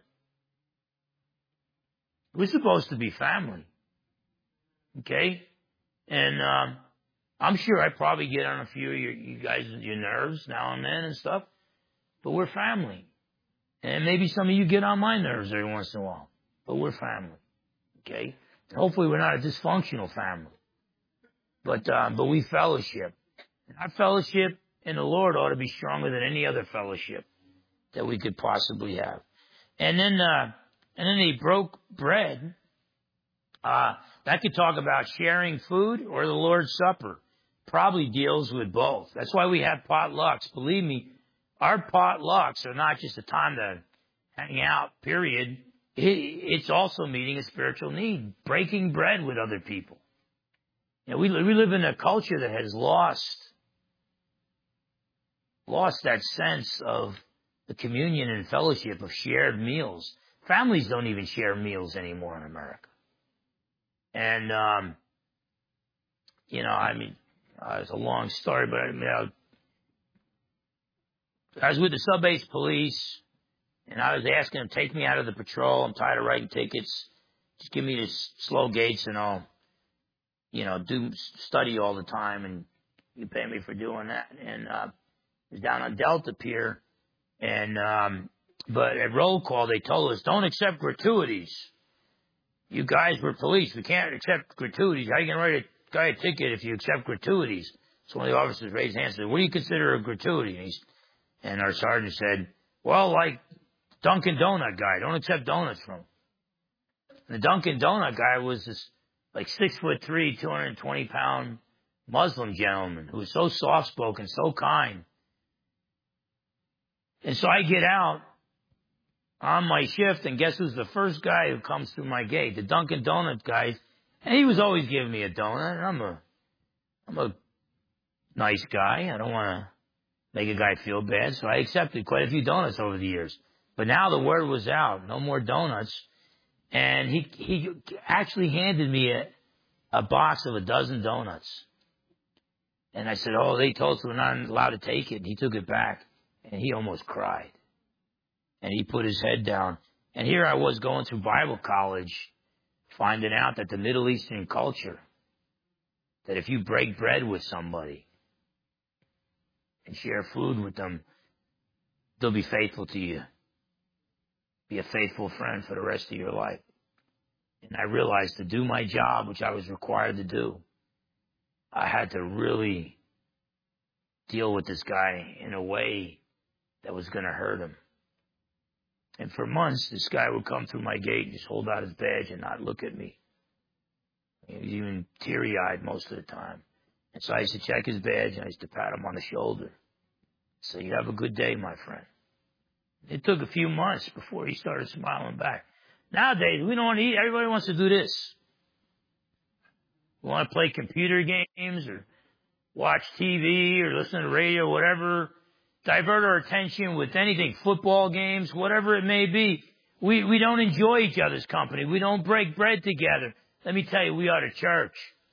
We're supposed to be family. Okay? And um, I'm sure I probably get on a few of your, you guys' your nerves now and then and stuff. But we're family. And maybe some of you get on my nerves every once in a while. But we're family. Okay? And hopefully we're not a dysfunctional family. But um, but we fellowship. And our fellowship in the Lord ought to be stronger than any other fellowship that we could possibly have. And then, uh, and then they broke bread. Uh, that could talk about sharing food or the Lord's Supper. Probably deals with both. That's why we have potlucks. Believe me, our potlucks are not just a time to hang out, period. It's also meeting a spiritual need, breaking bread with other people. You know, we, we live in a culture that has lost, lost that sense of the communion and fellowship of shared meals. Families don't even share meals anymore in America. And, um, you know, I mean, uh, it's a long story, but I mean, I, I was with the sub-base police, and I was asking them, take me out of the patrol. I'm tired of writing tickets. Just give me this slow gates and I'll, you know, do study all the time, and you pay me for doing that. And, uh, it was down on Delta Pier. And, um, but at roll call, they told us, don't accept gratuities. You guys were police. We can't accept gratuities. How are you going to write a guy a ticket if you accept gratuities? So one of the officers raised his hand and said, what do you consider a gratuity? And, he's, and our sergeant said, well, like Dunkin' Donut guy. Don't accept donuts from him. And the Dunkin' Donut guy was this like six foot three, two hundred twenty pound Muslim gentleman who was so soft spoken, so kind. And so I get out on my shift, and guess who's the first guy who comes through my gate? The Dunkin' Donut guy. And he was always giving me a donut. And I'm a, I'm a nice guy. I don't want to make a guy feel bad. So I accepted quite a few donuts over the years. But now the word was out. No more donuts. And he, he actually handed me a, a box of a dozen donuts. And I said, oh, they told us we're not allowed to take it. And he took it back. And he almost cried. And he put his head down. And here I was going through Bible college, finding out that the Middle Eastern culture, that if you break bread with somebody and share food with them, they'll be faithful to you. Be a faithful friend for the rest of your life. And I realized to do my job, which I was required to do, I had to really deal with this guy in a way that was going to hurt him. And for months, this guy would come through my gate and just hold out his badge and not look at me. He was even teary-eyed most of the time. And so I used to check his badge, and I used to pat him on the shoulder. So you have a good day, my friend. It took a few months before he started smiling back. Nowadays, we don't want to eat. Everybody wants to do this. We want to play computer games or watch T V or listen to radio, or whatever. Divert our attention with anything, football games, whatever it may be. We, we don't enjoy each other's company. We don't break bread together. Let me tell you, we are the church.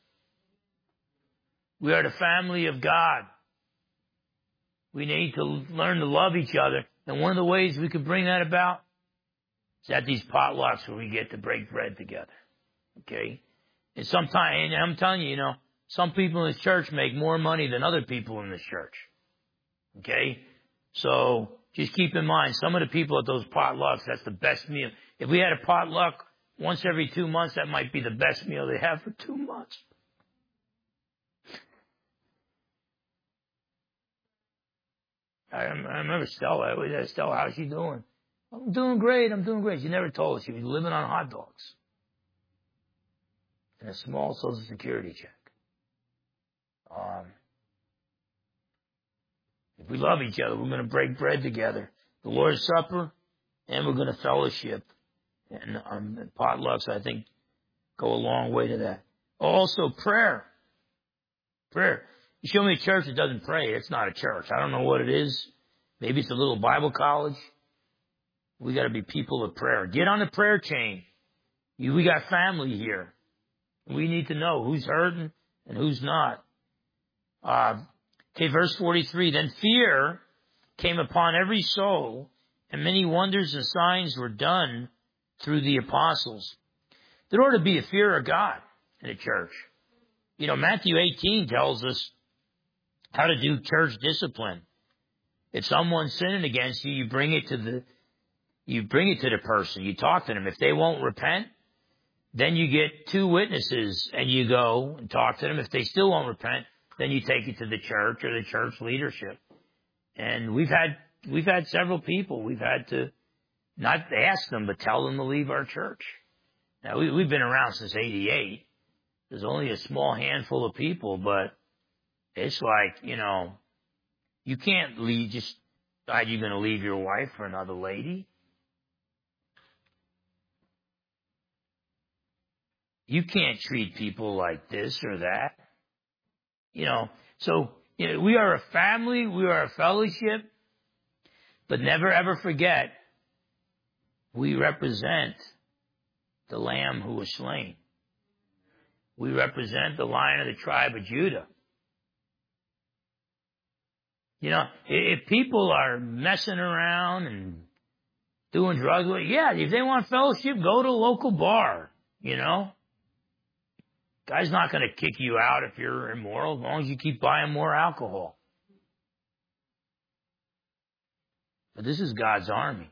We are the family of God. We need to learn to love each other. And one of the ways we can bring that about is at these potlucks where we get to break bread together. Okay? And sometimes, and I'm telling you, you know, some people in this church make more money than other people in this church. Okay? So just keep in mind, some of the people at those potlucks, that's the best meal. If we had a potluck once every two months, that might be the best meal they have for two months. I, I remember Stella. I always asked Stella, how's she doing? I'm doing great. I'm doing great. She never told us she was living on hot dogs and a small Social Security check. Um, if we love each other, we're going to break bread together. The Lord's Supper, and we're going to fellowship. And um, potlucks, I think, go a long way to that. Also, prayer. Prayer. You show me a church that doesn't pray, it's not a church. I don't know what it is. Maybe it's a little Bible college. We got to be people of prayer. Get on the prayer chain. You, we got family here. We need to know who's hurting and who's not. Uh, okay, verse forty-three. Then fear came upon every soul, and many wonders and signs were done through the apostles. There ought to be a fear of God in a church. You know, Matthew eighteen tells us how to do church discipline. If someone's sinning against you, you bring it to the, you bring it to the person. You talk to them. If they won't repent, then you get two witnesses and you go and talk to them. If they still won't repent, then you take it to the church or the church leadership. And we've had, we've had several people. We've had to not ask them, but tell them to leave our church. Now, we, we've been around since eighty-eight. There's only a small handful of people, but it's like, you know, you can't leave, just decide you're going to leave your wife for another lady. You can't treat people like this or that. You know, so you know, we are a family, we are a fellowship, but never ever forget, we represent the Lamb who was slain. We represent the Lion of the tribe of Judah. You know, if people are messing around and doing drugs, yeah, if they want fellowship, go to a local bar, you know. Guy's not going to kick you out if you're immoral as long as you keep buying more alcohol. But this is God's army.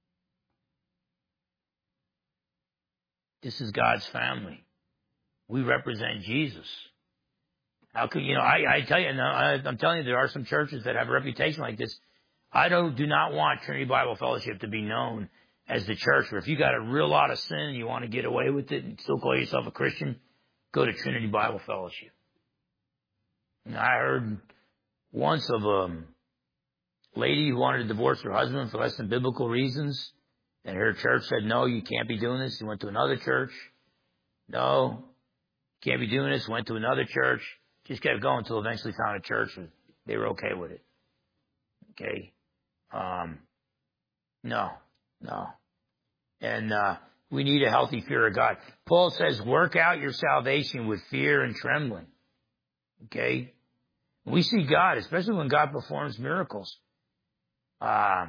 This is God's family. We represent Jesus. How could, you know, I, I tell you, no, I, I'm telling you, there are some churches that have a reputation like this. I don't, do not want Trinity Bible Fellowship to be known as the church where if you got a real lot of sin and you want to get away with it and still call yourself a Christian, go to Trinity Bible Fellowship. And I heard once of a lady who wanted to divorce her husband for less than biblical reasons, and her church said, no, you can't be doing this. She went to another church. No, you can't be doing this. Went to another church. Just kept going until eventually found a church and they were okay with it. Okay? Um, no, no. And, uh, we need a healthy fear of God. Paul says, work out your salvation with fear and trembling. Okay? We see God, especially when God performs miracles. Uh,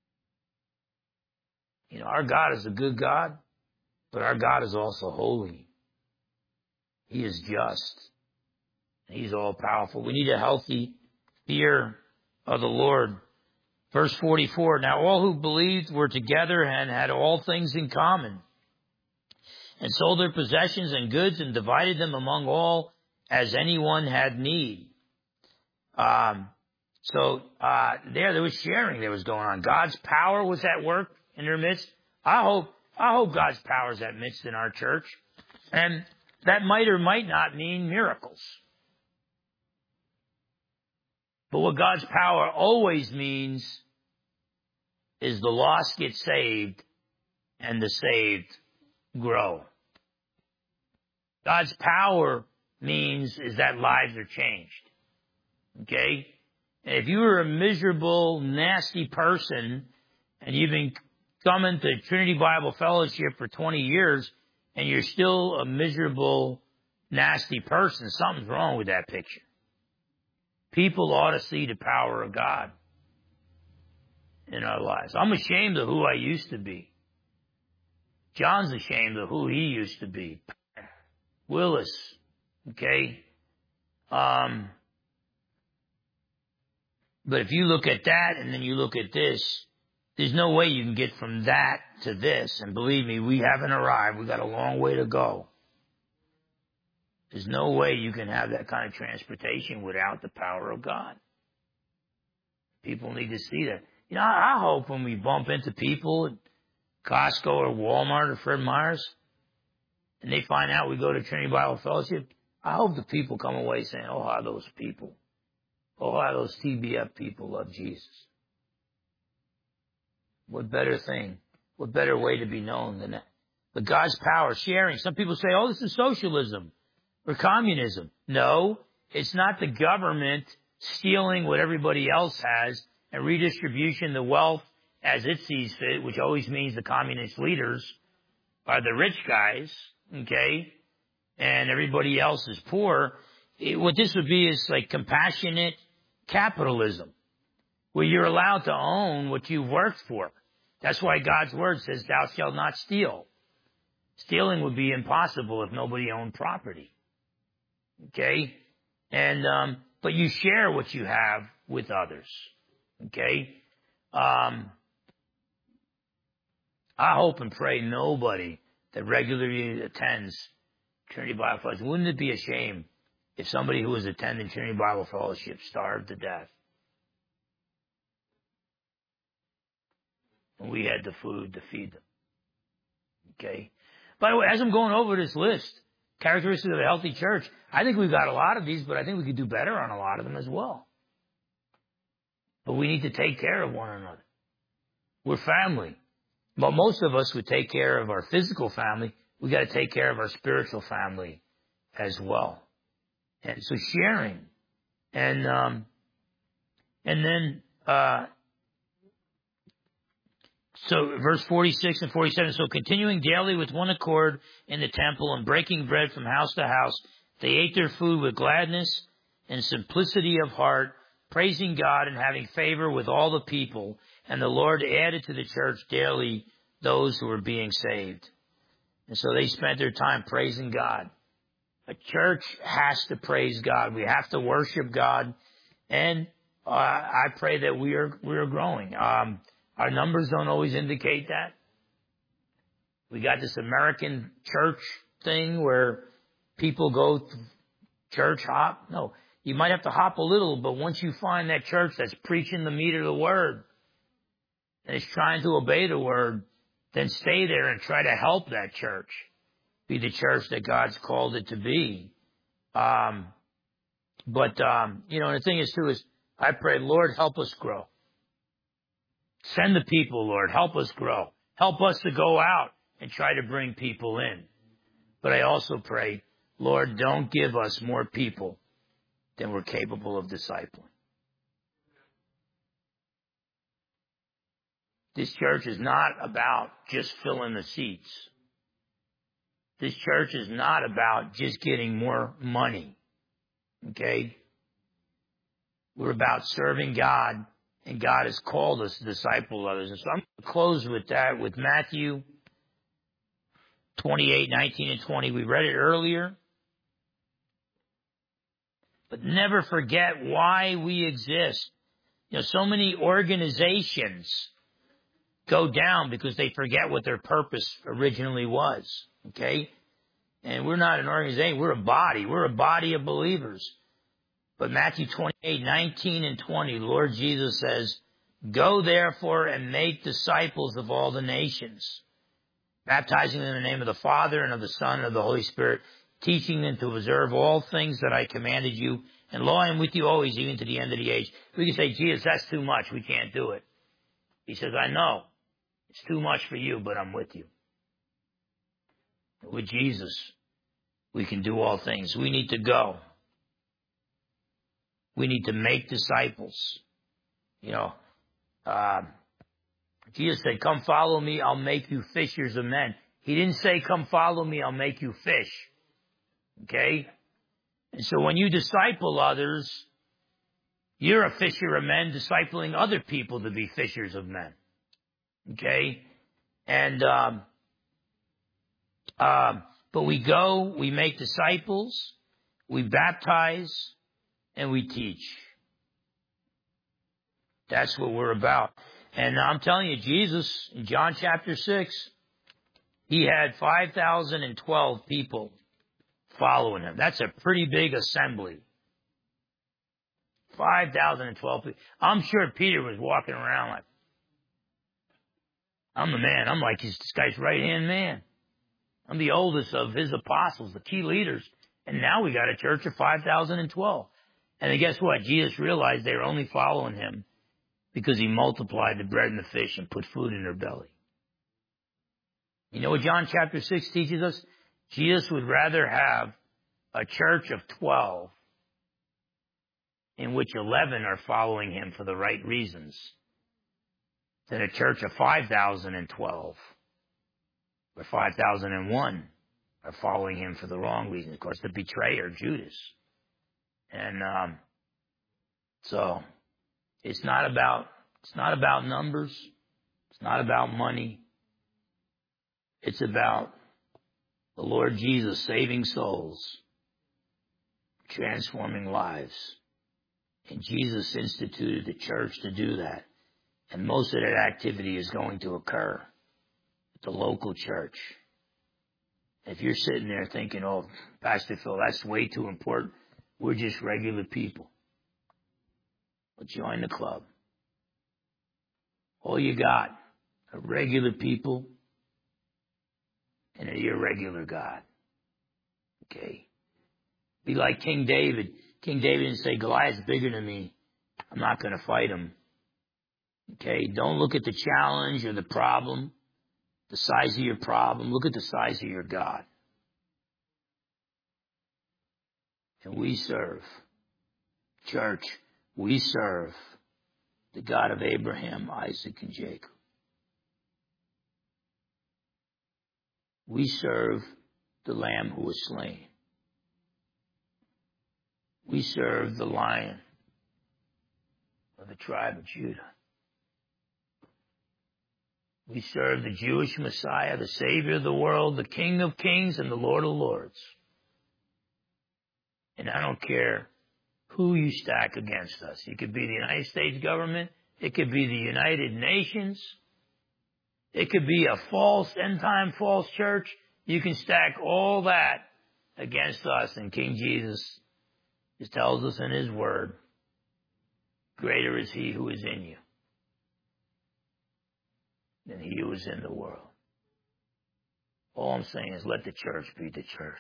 you know, our God is a good God, but our God is also holy. He is just. He's all powerful. We need a healthy fear of the Lord. Verse forty-four, now all who believed were together and had all things in common, and sold their possessions and goods and divided them among all as anyone had need. Um, so uh, there, there was sharing that was going on. God's power was at work in their midst. I hope, I hope God's power is at midst in our church, and that might or might not mean miracles. But what God's power always means is the lost get saved and the saved grow. God's power means is that lives are changed. Okay? And if you were a miserable, nasty person and you've been coming to Trinity Bible Fellowship for twenty years and you're still a miserable, nasty person, something's wrong with that picture. People ought to see the power of God in our lives. I'm ashamed of who I used to be. John's ashamed of who he used to be. Willis, okay? Um, but if you look at that and then you look at this, there's no way you can get from that to this. And believe me, we haven't arrived. We've got a long way to go. There's no way you can have that kind of transportation without the power of God. People need to see that. You know, I hope when we bump into people at Costco or Walmart or Fred Meyer's, and they find out we go to Trinity Bible Fellowship, I hope the people come away saying, oh, how those people, oh, how those T B F people love Jesus. What better thing, what better way to be known than that? But God's power, sharing. Some people say, oh, this is socialism or communism. No, it's not the government stealing what everybody else has and redistribution the wealth as it sees fit, which always means the communist leaders are the rich guys, okay, and everybody else is poor. It, what this would be is like compassionate capitalism, where you're allowed to own what you've worked for. That's why God's word says, thou shalt not steal. Stealing would be impossible if nobody owned property. Okay? And, um, but you share what you have with others. Okay? Um, I hope and pray nobody that regularly attends Trinity Bible Fellowship. Wouldn't it be a shame if somebody who was attending Trinity Bible Fellowship starved to death? and we had the food to feed them. Okay? By the way, as I'm going over this list, characteristics of a healthy church, I think we've got a lot of these, but I think we could do better on a lot of them as well. But we need to take care of one another. We're family. But most of us would take care of our physical family. We got to take care of our spiritual family as well. And so sharing. And, um, and then, uh, so verse forty-six and forty-seven, so continuing daily with one accord in the temple and breaking bread from house to house, they ate their food with gladness and simplicity of heart, praising God and having favor with all the people. And the Lord added to the church daily those who were being saved. And so they spent their time praising God. A church has to praise God. We have to worship God. And uh, I pray that we are we are growing. Um, our numbers don't always indicate that. We got this American church thing where people go to church hop. No, you might have to hop a little, but once you find that church that's preaching the meat of the word and is trying to obey the word, then stay there and try to help that church be the church that God's called it to be. Um, but, um, you know, and the thing is, too, is I pray, Lord, help us grow. Send the people, Lord. Help us grow. Help us to go out and try to bring people in. But I also pray, Lord, don't give us more people than we're capable of discipling. This church is not about just filling the seats. This church is not about just getting more money. Okay? We're about serving God, and God has called us to disciple others. And so I'm going to close with that, with Matthew twenty-eight, nineteen, and twenty. We read it earlier. But never forget why we exist. You know, so many organizations go down because they forget what their purpose originally was. Okay? And we're not an organization. We're a body. We're a body of believers. But Matthew twenty-eight, nineteen, and twenty, Lord Jesus says, go therefore and make disciples of all the nations, baptizing them in the name of the Father and of the Son and of the Holy Spirit, teaching them to observe all things that I commanded you. And lo, I am with you always, even to the end of the age. We can say, Jesus, that's too much. We can't do it. He says, I know. It's too much for you, but I'm with you. With Jesus, we can do all things. We need to go. We need to make disciples. You know, uh, Jesus said, come follow me, I'll make you fishers of men. He didn't say, come follow me, I'll make you fish. Okay? And so when you disciple others, you're a fisher of men discipling other people to be fishers of men. Okay? And, um, uh, but we go, we make disciples, we baptize, and we teach. That's what we're about. And I'm telling you, Jesus, in John chapter six, he had five thousand twelve people following him. That's a pretty big assembly. five thousand twelve people. I'm sure Peter was walking around like, I'm the man. I'm like this guy's right-hand man. I'm the oldest of his apostles, the key leaders. And now we got a church of five thousand twelve. And then guess what? Jesus realized they were only following him because he multiplied the bread and the fish and put food in their belly. You know what John chapter six teaches us? Jesus would rather have a church of twelve in which eleven are following him for the right reasons than a church of five thousand twelve where five thousand one are following him for the wrong reasons. Of course, the betrayer, Judas. And um, so it's not about it's not about numbers. It's not about money. It's about the Lord Jesus saving souls, transforming lives. And Jesus instituted the church to do that. And most of that activity is going to occur at the local church. If you're sitting there thinking, oh, Pastor Phil, that's way too important. We're just regular people. Well, join the club. All you got a regular people and an irregular God. Okay? Be like King David. King David didn't say, Goliath's bigger than me. I'm not going to fight him. Okay? Don't look at the challenge or the problem, the size of your problem. Look at the size of your God. And we serve, church, we serve the God of Abraham, Isaac, and Jacob. We serve the Lamb who was slain. We serve the Lion of the tribe of Judah. We serve the Jewish Messiah, the Savior of the world, the King of kings and the Lord of lords. And I don't care who you stack against us. It could be the United States government. It could be the United Nations. It could be a false, end-time false church. You can stack all that against us. And King Jesus just tells us in his word, greater is he who is in you than he who is in the world. All I'm saying is let the church be the church.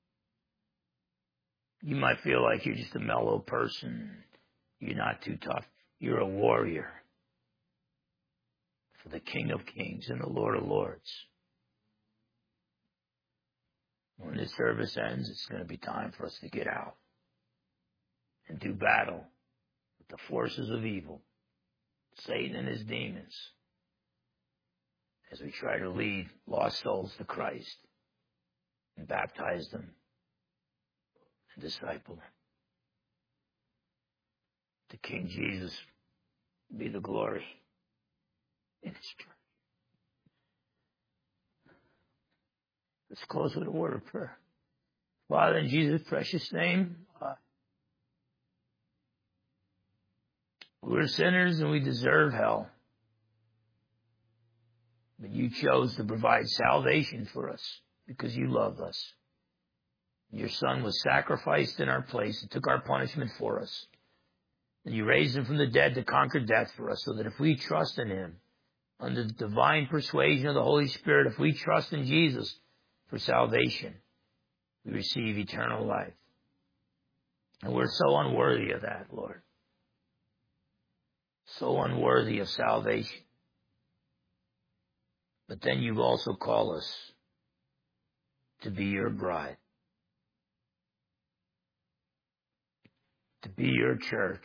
You might feel like you're just a mellow person. You're not too tough. You're a warrior for the King of kings and the Lord of lords. When this service ends, it's going to be time for us to get out and do battle with the forces of evil, Satan and his demons, as we try to lead lost souls to Christ and baptize them and disciple them. To King Jesus be the glory in his church. Let's close with a word of prayer. Father, in Jesus' precious name, uh, we're sinners and we deserve hell. But you chose to provide salvation for us because you love us. Your Son was sacrificed in our place and took our punishment for us. And you raised him from the dead to conquer death for us, so that if we trust in him, under the divine persuasion of the Holy Spirit, if we trust in Jesus for salvation, we receive eternal life. And we're so unworthy of that, Lord. So unworthy of salvation. But then you also call us to be your bride, to be your church,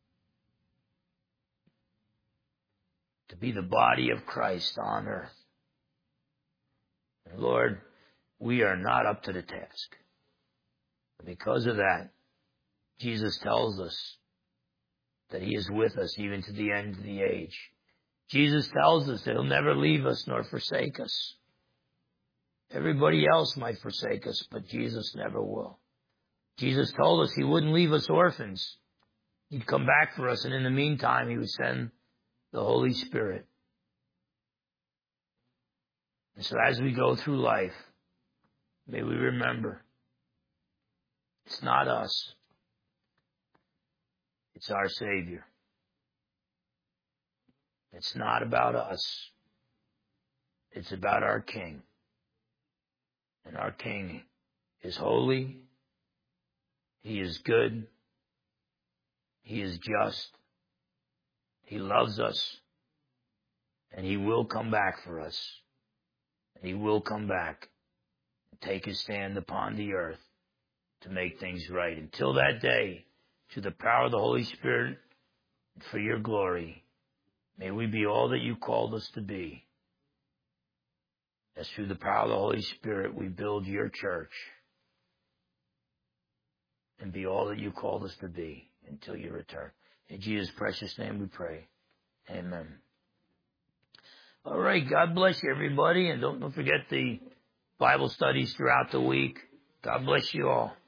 to be the body of Christ on earth. And Lord, we are not up to the task. Because of that, Jesus tells us that he is with us even to the end of the age. Jesus tells us that he'll never leave us nor forsake us. Everybody else might forsake us, but Jesus never will. Jesus told us he wouldn't leave us orphans. He'd come back for us, and in the meantime, he would send the Holy Spirit. And so as we go through life, may we remember, it's not us. It's our Savior. It's not about us. It's about our King. And our King is holy. He is good. He is just. He loves us. And he will come back for us. And he will come back and take his stand upon the earth to make things right. Until that day, through the power of the Holy Spirit, and for your glory, may we be all that you called us to be. As through the power of the Holy Spirit, we build your church and be all that you called us to be until you return. In Jesus' precious name we pray. Amen. All right. God bless you, everybody. And don't, don't forget the Bible studies throughout the week. God bless you all.